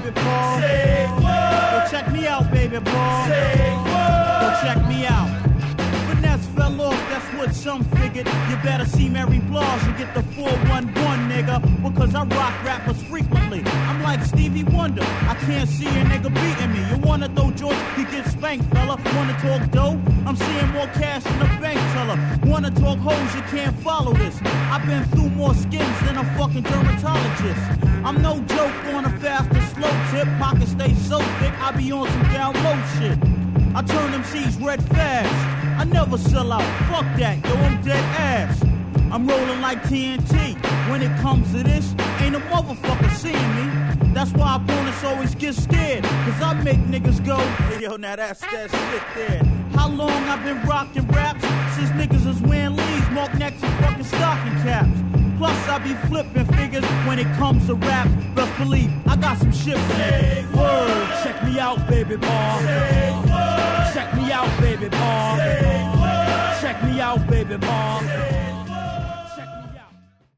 baby boy. Yo, check me out, baby boy. Yo, check me out. Finesse fell off, that's what some figured. You better see Mary Blige and get the 411, nigga. Because I rock rappers frequently. I'm like Stevie Wonder, I can't see a nigga beating me. You wanna throw joints, you get spanked, fella. Wanna talk dough? I'm seeing more cash in the bank teller. Wanna talk hoes, you can't follow this. I've been through more skins than a fucking dermatologist. I'm no joke on a fast and slow tip. Pockets stay so thick, I be on some down low shit. I turn them C's red fast. I never sell out, fuck that, yo, I'm dead ass. I'm rolling like TNT. When it comes to this, ain't a motherfucker seeing me. That's why opponents always get scared. Cause I make niggas go, hey yo, now that's that shit there. How long I've been rocking raps? Since niggas is wearing leaves, mark necks and fucking stocking caps. Plus I be flipping figures when it comes to rap. Best believe, I got some shit for niggas. Word, check me out, baby boy. Check me out, baby boy. Check me out, baby boy.